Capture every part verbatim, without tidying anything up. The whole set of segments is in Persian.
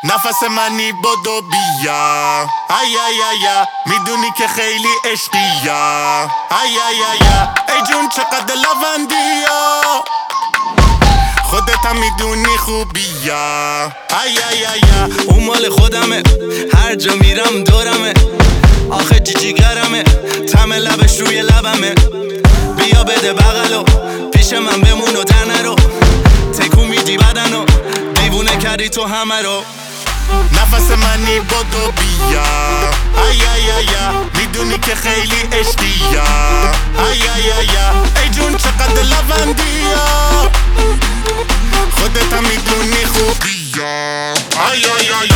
نفس منی بدو بیا ای ای ای میدونی که خیلی عشقیا ای ای ای ای جون چقدر لوندیا خودت هم میدونی خوبیا ای ای ای اون مال خودمه هر جا میرم دورمه آخه جیجیگرمه طعم لبش روی لبمه بیا بده بغلو پیش من بمون و در نرو تکون میدی بدنو دیوونه کردی تو همه رو نفس منی بدو بیا ای ای ای میدونی که خیلی عشقیا ای ای ای ای جون چقدر لوندیا خودت هم میدونی خوبیا ای ای ای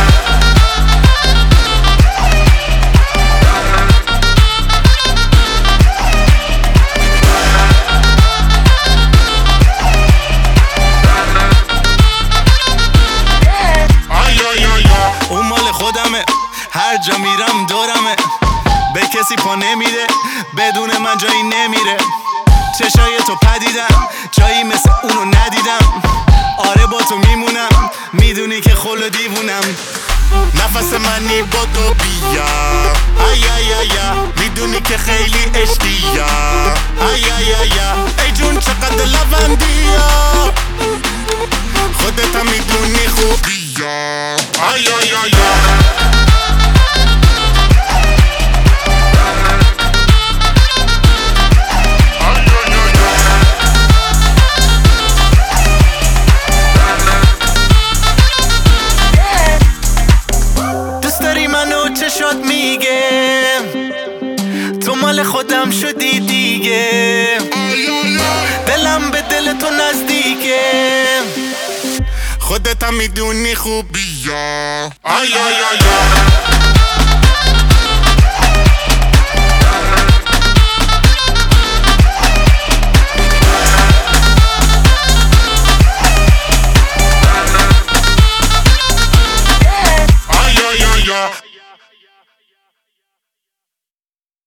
اون مال خودمه هر جا میرم دورمه به کسی پا نمیده بدون من جایی نمیره چشای تو پدیدم جایی مثل اونو ندیدم آره با تو میمونم میدونی که خل دیوونم نفس منی بدو بیا ای ای ای میدونی که خیلی عشقیا ای ای ای ای جون چقدر لوندیا خودت هم میدونی خوبیا ای ای ای چشات میگه تو مال خودم شدی دیگه دلم به دل تو نزدیکه خودت هم میدونی خوبیا ای ای ای